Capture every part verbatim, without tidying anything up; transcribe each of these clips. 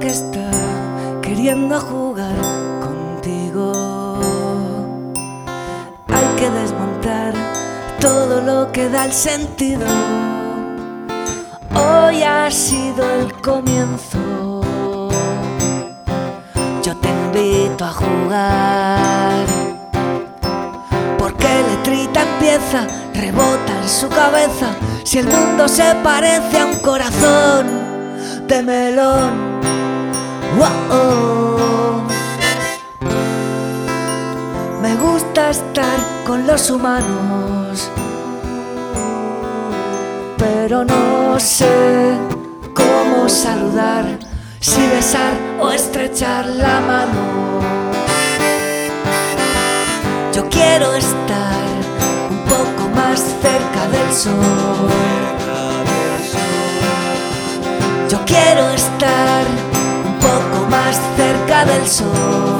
que está queriendo jugar contigo. Hay que desmontar todo lo que da el sentido. Hoy ha sido el comienzo. Yo te invito a jugar, porque letrita empieza, rebota en su cabeza. Si el mundo se parece a un corazón de melón, wow. Me gusta estar con los humanos, pero no sé cómo saludar, si besar o estrechar la mano. Yo quiero estar un poco más cerca del sol. Yo quiero estar un poco más cerca del sol.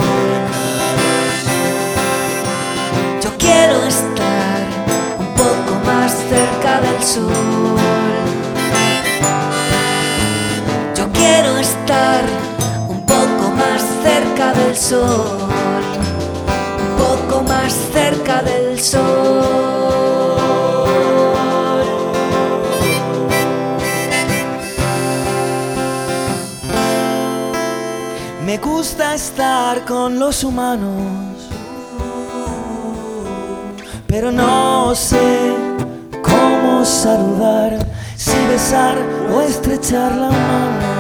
Yo quiero estar un poco más cerca del sol. Yo quiero estar un poco más cerca del sol. Un poco más cerca del sol. Me gusta estar con los humanos, pero no sé cómo saludar, si besar o estrechar la mano.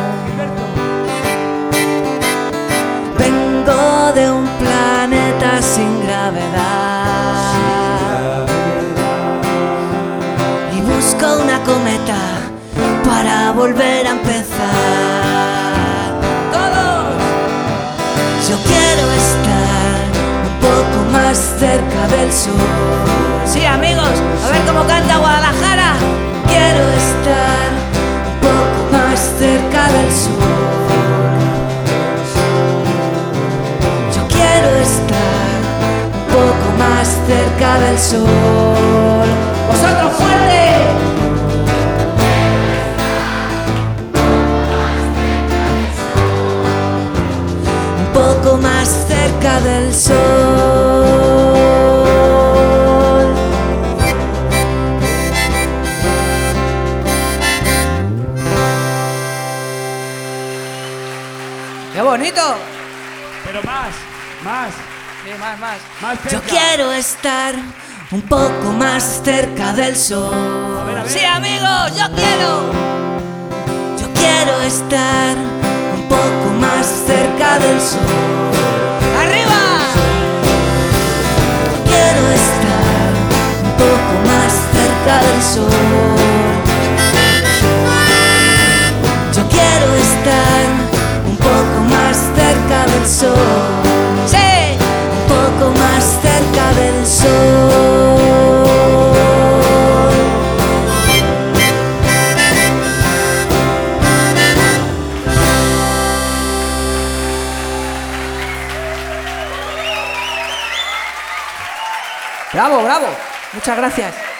Vengo de un planeta sin gravedad y busco una cometa para volver a empezar. Yo quiero estar un poco más cerca del sol. Sí, amigos, a ver cómo canta Guadalajara. Quiero estar un poco más cerca del sol. Yo quiero estar un poco más cerca del sol. ¡Vosotros fuerte! Más cerca del sol. ¡Qué bonito! Pero más, más. Sí, más, más. Más cerca. Yo quiero estar un poco más cerca del sol. A ver, a ver. Sí, amigos, yo quiero. Yo quiero estar un poco más cerca del sol. ¡Arriba! Quiero estar un poco más cerca del sol. Yo quiero estar un poco más cerca del sol. Sí, un poco más cerca del sol. Bravo, bravo. Muchas gracias.